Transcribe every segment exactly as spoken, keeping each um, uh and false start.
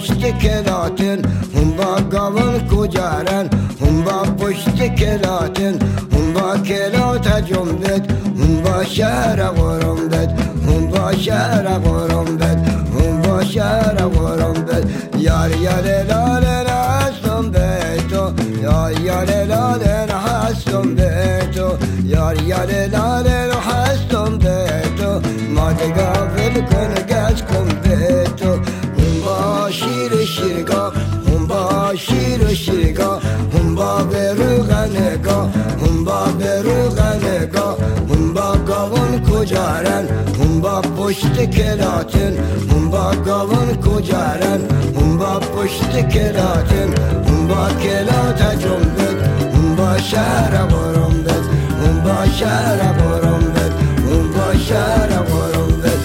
پشت کلاتن هم با گاون کجارن هم با پشت کلاتن هم با کلات جنبت هم با شهر غرنبت هم با شهر غرنبت هم با شهر غرنبت یار یار لالن هستم بیتو یار یار لالن هستم بیتو یار یار لالن هستم بیتو ماده گافل کن گز کن بیتو هم با شیر شیرگا هم با شیر شیرگا هم با بروغنگا هم با بروغنگا هم با گاون کجارن هم با پشت کلاتن هم با گاون کجارن هم با پشت کلاتن هم با کلات جنبت هم با شهر غرنبت هم با شهر غرنبت هم با شهر غرنبت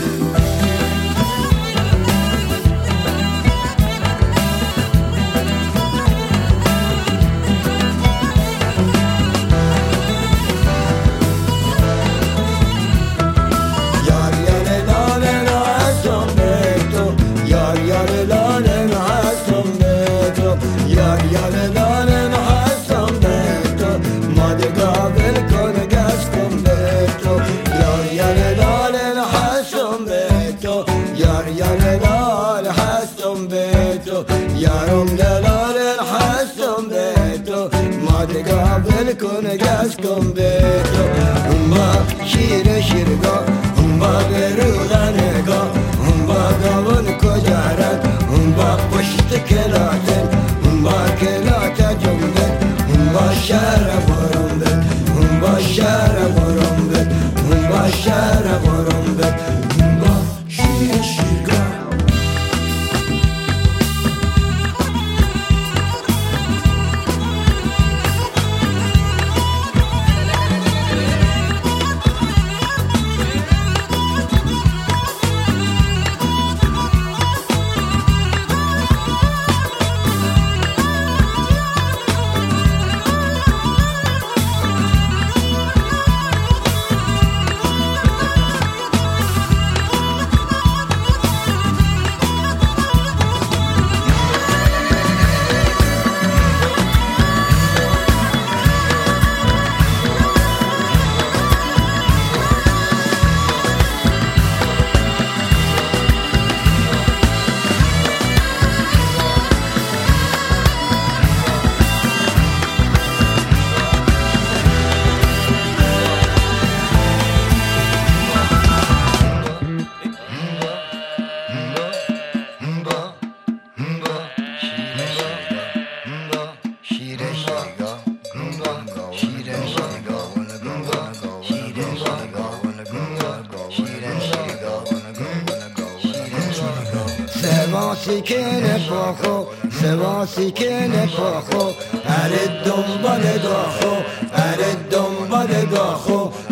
یارم دلال هستم بیتو ماده قابل کن گز کن بیتو هم با شیر شیرگا هم با بروغنگا هم با گاون کجارن هم با پشت کلاتن هم با کلات جنبت هم با شهر غرنبت هم با شهر غرنبت هم با شهر غرنبت هم با شیر شیرگا سیکنه پاخو سوا سیکنه پاخو اره دنبال گاخو اره دنبال گاخو